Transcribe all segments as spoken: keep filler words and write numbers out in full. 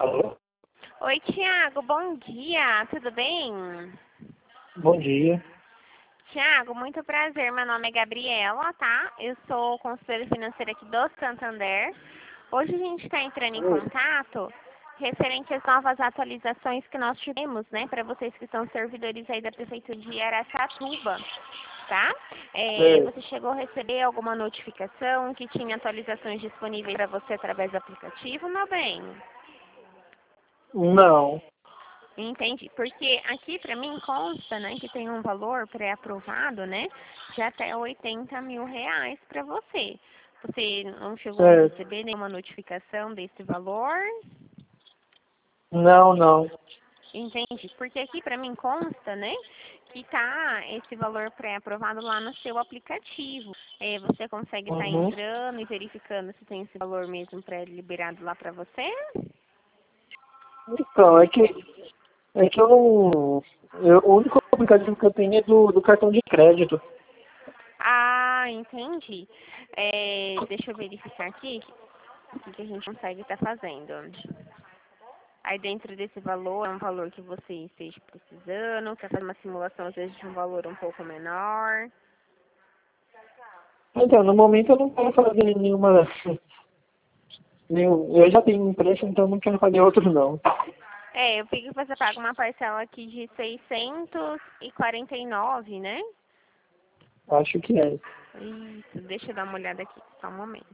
Alô? Oi, Tiago, bom dia, tudo bem? Bom dia. Tiago, muito prazer, meu nome é Gabriela, tá? Eu sou consultora financeira aqui do Santander. Hoje a gente está entrando em Oi. contato referente às novas atualizações que nós tivemos, né, para vocês que são servidores aí da Prefeitura de Araçatuba, tá? É, Sei. você chegou a receber alguma notificação que tinha atualizações disponíveis para você através do aplicativo, meu bem? Não. Entendi, porque aqui para mim consta, né, que tem um valor pré-aprovado, né, de até oitenta mil reais para você. Você não chegou a Certo. receber nenhuma notificação desse valor? Não, não. Entendi, porque aqui para mim consta, né, que tá esse valor pré-aprovado lá no seu aplicativo. É, você consegue estar Uhum. entrando e verificando se tem esse valor mesmo pré-liberado lá para você? Então, é que, é que eu não. Eu, o único aplicativo que eu tenho é do, do cartão de crédito. Ah, entendi. É, deixa eu verificar aqui o que, que a gente consegue estar fazendo. Aí dentro desse valor, é um valor que você esteja precisando, quer fazer uma simulação às vezes de um valor um pouco menor. Então, no momento eu não quero fazer nenhuma. Nenhum, eu já tenho um preço, então eu não quero fazer outro não. É, eu vi que você paga uma parcela aqui de seiscentos e quarenta e nove, né? Acho que é. Isso, deixa eu dar uma olhada aqui, só um momento.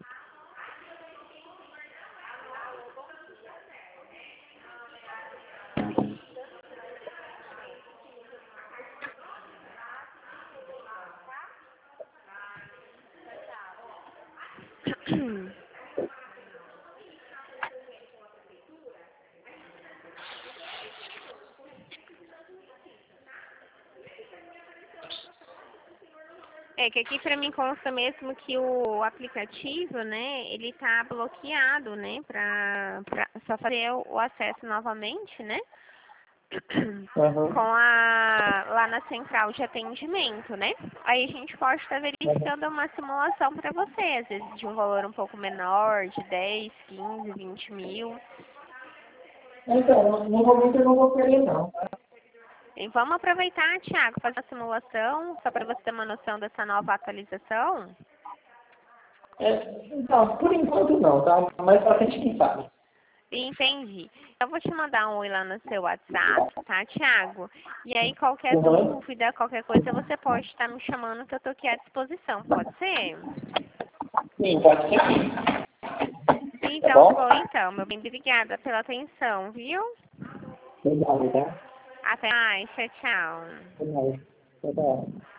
É que aqui pra mim consta mesmo que o aplicativo, né, ele tá bloqueado, né, pra, pra só fazer o, o acesso novamente, né, Aham. com a, lá na central de atendimento, né. Aí a gente pode estar Aham. verificando uma simulação para você, às vezes de um valor um pouco menor, de dez, quinze, vinte mil. Então, no momento eu não vou querer não. E vamos aproveitar, Thiago, fazer a simulação, só para você ter uma noção dessa nova atualização. É, então, por enquanto não, tá? Mais pra frente quem sabe. Entendi. Eu vou te mandar um oi lá no seu WhatsApp, tá, Thiago? E aí, qualquer Uhum. dúvida, qualquer coisa, você pode estar me chamando que eu tô aqui à disposição, pode ser? Sim, pode ser. Tá Então, tá bom? bom, então, meu bem, obrigada pela atenção, viu? Obrigado, tá? Até mais, tchau, tchau. Obrigado. Tchau, tchau.